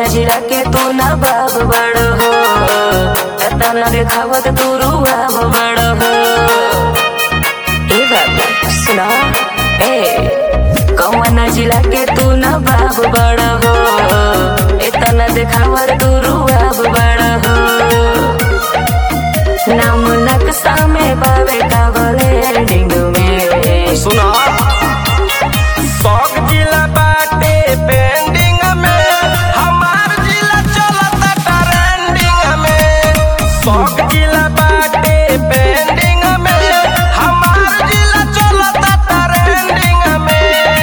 जिरा के तू ना बाब बड़ हो, तना देखावत तू रुआब बड़ हो। ए बाबा सुना, ए कौन जिला के तू ना बाब बड़ हो, तना देखावत तू रुआब बड़ हो। नाम नक्शा में बाबे कावले डिंग में सुना शौक जिला बाटे पेंडिंग में, हमार जिला चलता ट्रेंडिंग में। शौक जिला बाटे पेंडिंग में, हमार जिला चलता ट्रेंडिंग में।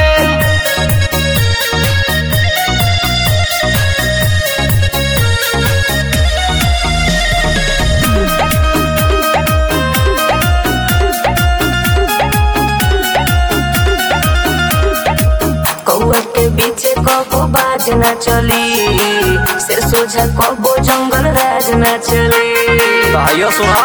कौआ के बीचे कबो बाज न चली, सिर सोझा कबो जंगल राज न चली। भाइयों सुना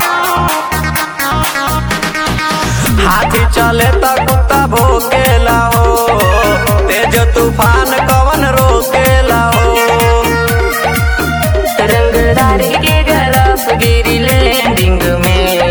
हाथी चले त कुत्ता भोकेला हो, तेज तूफान कवन रोकेला हो। रंगदारी के गरफ गिरी लैंडिंग में,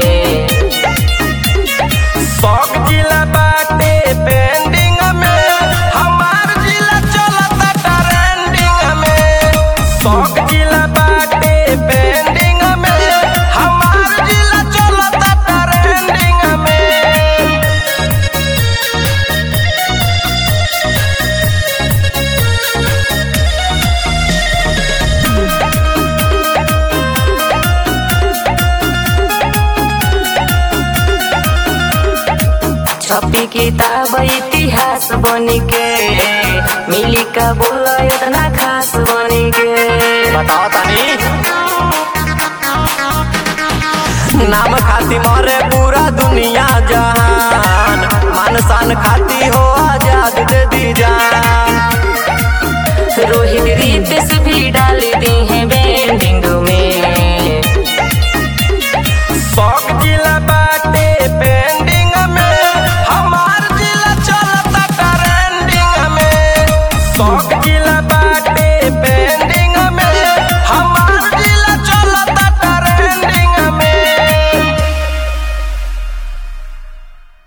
शौक जिला बाटे पेंडिंग में, हमार जिला चलता ट्रेंडिंग में। शौक जिला बाटे पेंडिंग में, हमार जिला चलता ट्रेंडिंग में। छपी किताब इतिहास बनी के, मिली का बोला इतना खास बनी के। बताओ तनी नाम खाती मरे पूरा दुनिया जहान, मान शान खाती हो आजाद दे दी जान। रोहित रीत से भी डाल दी है